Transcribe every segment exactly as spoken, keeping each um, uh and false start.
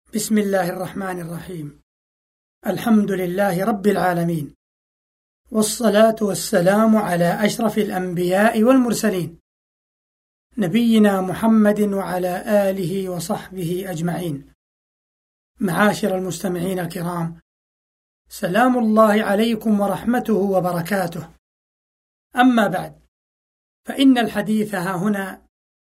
بسم الله الرحمن الرحيم. الحمد لله رب العالمين، والصلاة والسلام على أشرف الأنبياء والمرسلين، نبينا محمد وعلى آله وصحبه أجمعين. معاشر المستمعين الكرام، سلام الله عليكم ورحمته وبركاته. أما بعد، فإن الحديث ها هنا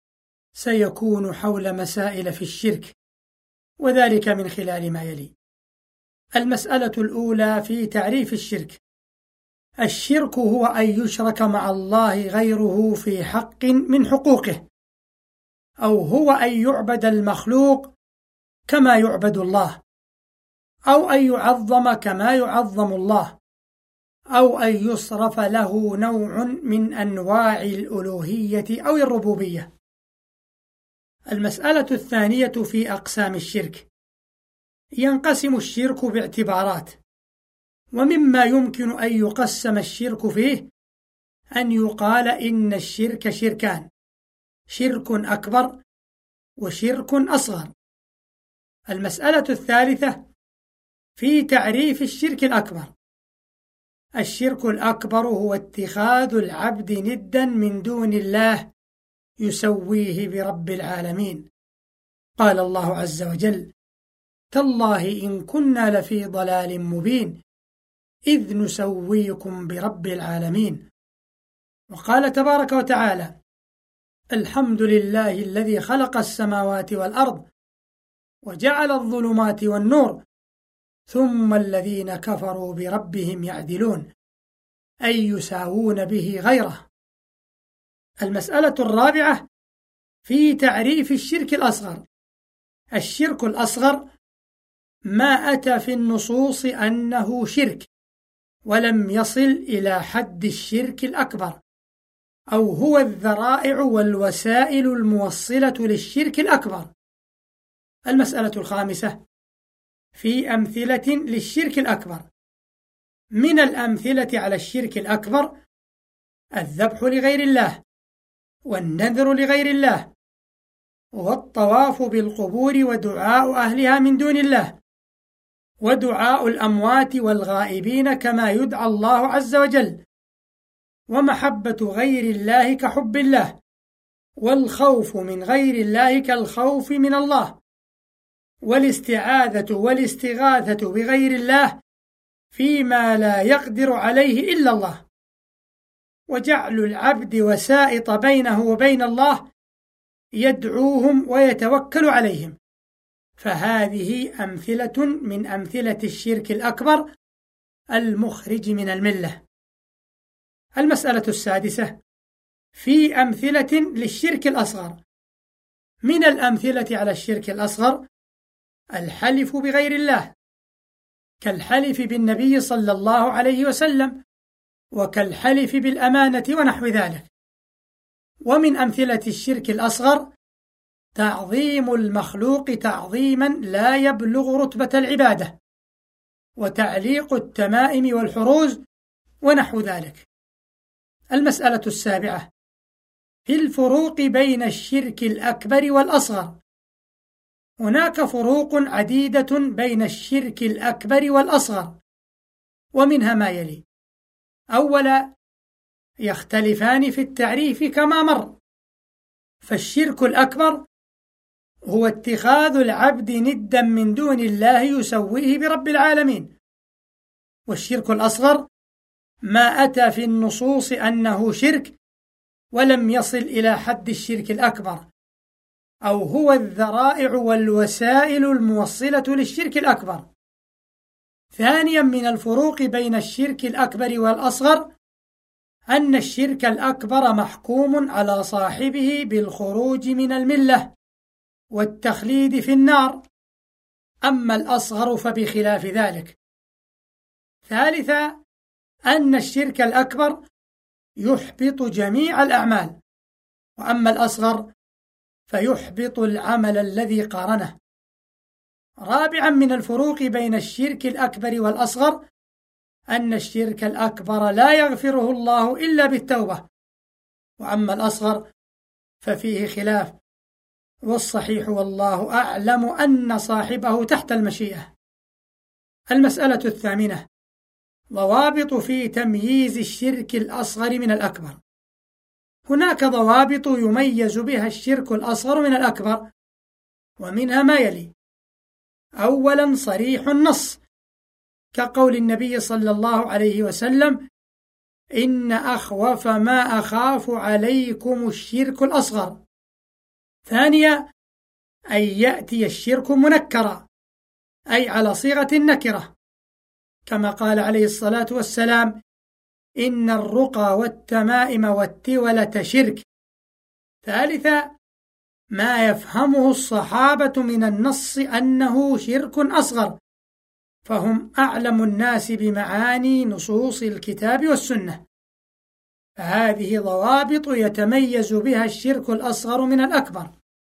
سيكون حول مسائل في الشرك، وذلك من خلال ما يلي. المسألة الأولى في تعريف الشرك. الشرك هو أن يشرك مع الله غيره في حق من حقوقه، أو هو أن يعبد المخلوق كما يعبد الله، أو أن يعظم كما يعظم الله، أو أن يصرف له نوع من أنواع الألوهية أو الربوبية. المسألة الثانية في أقسام الشرك. ينقسم الشرك باعتبارات، ومما يمكن أن يقسم الشرك فيه أن يقال إن الشرك شركان: شرك أكبر وشرك أصغر. المسألة الثالثة في تعريف الشرك الأكبر. الشرك الأكبر هو اتخاذ العبد ندا من دون الله يسويه برب العالمين. قال الله عز وجل: تالله إن كنا لفي ضلال مبين إذ نسويكم برب العالمين. وقال تبارك وتعالى: الحمد لله الذي خلق السماوات والأرض وجعل الظلمات والنور ثم الذين كفروا بربهم يعدلون، أي يساوون به غيره. المسألة الرابعة في تعريف الشرك الأصغر. الشرك الأصغر ما أتى في النصوص أنه شرك ولم يصل إلى حد الشرك الأكبر، أو هو الذرائع والوسائل الموصلة للشرك الأكبر. المسألة الخامسة في أمثلة للشرك الأكبر. من الأمثلة على الشرك الأكبر الذبح لغير الله، والنذر لغير الله، والطواف بالقبور ودعاء أهلها من دون الله، ودعاء الأموات والغائبين كما يدعى الله عز وجل، ومحبة غير الله كحب الله، والخوف من غير الله كالخوف من الله، والاستعاذة والاستغاثة بغير الله فيما لا يقدر عليه إلا الله، وجعل العبد وسائط بينه وبين الله يدعوهم ويتوكل عليهم. فهذه أمثلة من أمثلة الشرك الأكبر المخرج من الملة. المسألة السادسة في أمثلة للشرك الأصغر. من الأمثلة على الشرك الأصغر الحلف بغير الله، كالحلف بالنبي صلى الله عليه وسلم، وكالحلف بالأمانة ونحو ذلك. ومن أمثلة الشرك الأصغر تعظيم المخلوق تعظيما لا يبلغ رتبة العبادة، وتعليق التمائم والحروز ونحو ذلك. المسألة السابعة في الفروق بين الشرك الأكبر والأصغر. هناك فروق عديدة بين الشرك الأكبر والأصغر، ومنها ما يلي. أولا، يختلفان في التعريف كما مر. فالشرك الأكبر هو اتخاذ العبد ندا من دون الله يسويه برب العالمين، والشرك الأصغر ما أتى في النصوص أنه شرك ولم يصل إلى حد الشرك الأكبر، أو هو الذرائع والوسائل الموصلة للشرك الأكبر. ثانيا، من الفروق بين الشرك الأكبر والأصغر أن الشرك الأكبر محكوم على صاحبه بالخروج من الملة والتخليد في النار، أما الأصغر فبخلاف ذلك. ثالثا، أن الشرك الأكبر يحبط جميع الأعمال، وأما الأصغر فيحبط العمل الذي قارنه. رابعا، من الفروق بين الشرك الأكبر والأصغر أن الشرك الأكبر لا يغفره الله إلا بالتوبة، وأما الأصغر ففيه خلاف، والصحيح والله أعلم أن صاحبه تحت المشيئة. المسألة الثامنة: ضوابط في تمييز الشرك الأصغر من الأكبر. هناك ضوابط يميز بها الشرك الأصغر من الأكبر، ومنها ما يلي: أولا، صريح النص، كقول النبي صلى الله عليه وسلم: إن أخوف ما أخاف عليكم الشرك الأصغر. ثانيا، أن يأتي الشرك منكرا، أي على صيغة النكرة، كما قال عليه الصلاة والسلام: إن الرقى والتمائم والتولة شرك. ثالثا، ما يفهمه الصحابة من النص أنه شرك أصغر، فهم أعلم الناس بمعاني نصوص الكتاب والسنة، فهذه ضوابط يتميز بها الشرك الأصغر من الأكبر.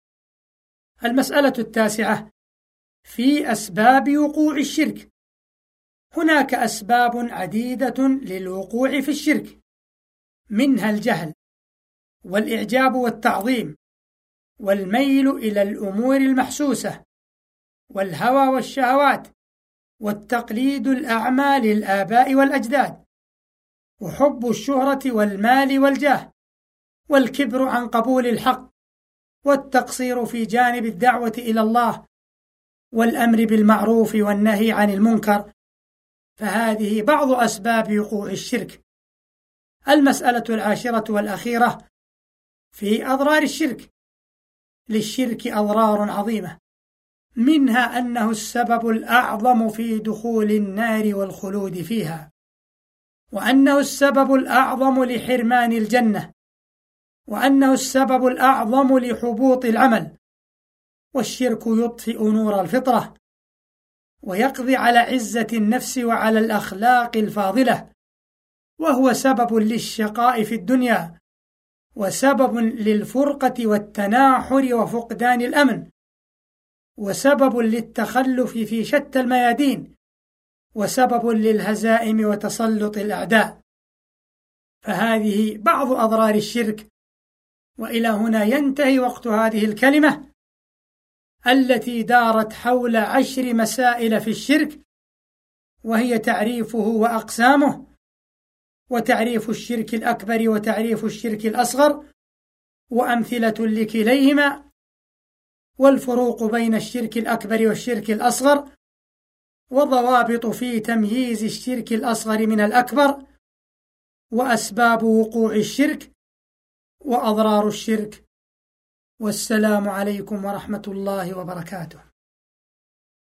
المسألة التاسعة: في أسباب وقوع الشرك. هناك أسباب عديدة للوقوع في الشرك، منها الجهل، والإعجاب والتعظيم، والميل إلى الأمور المحسوسة، والهوى والشهوات، والتقليد الأعمى للآباء والأجداد، وحب الشهرة والمال والجاه، والكبر عن قبول الحق، والتقصير في جانب الدعوة إلى الله، والأمر بالمعروف والنهي عن المنكر، فهذه بعض أسباب وقوع الشرك. المسألة العاشرة والأخيرة: في أضرار الشرك. للشرك أضرار عظيمة، منها أنه السبب الأعظم في دخول النار والخلود فيها، وأنه السبب الأعظم لحرمان الجنة، وأنه السبب الأعظم لحبوط العمل. والشرك يطفئ نور الفطرة، ويقضي على عزة النفس وعلى الأخلاق الفاضلة، وهو سبب للشقاء في الدنيا، وسبب للفرقة والتناحر وفقدان الأمن، وسبب للتخلف في شتى الميادين، وسبب للهزائم وتسلط الأعداء. فهذه بعض أضرار الشرك. وإلى هنا ينتهي وقت هذه الكلمة التي دارت حول عشر مسائل في الشرك، وهي تعريفه وأقسامه، وتعريف الشرك الأكبر وتعريف الشرك الأصغر، وأمثلة لكليهما، والفروق بين الشرك الأكبر والشرك الأصغر، وضوابط في تمييز الشرك الأصغر من الأكبر، وأسباب وقوع الشرك، وأضرار الشرك. والسلام عليكم ورحمة الله وبركاته.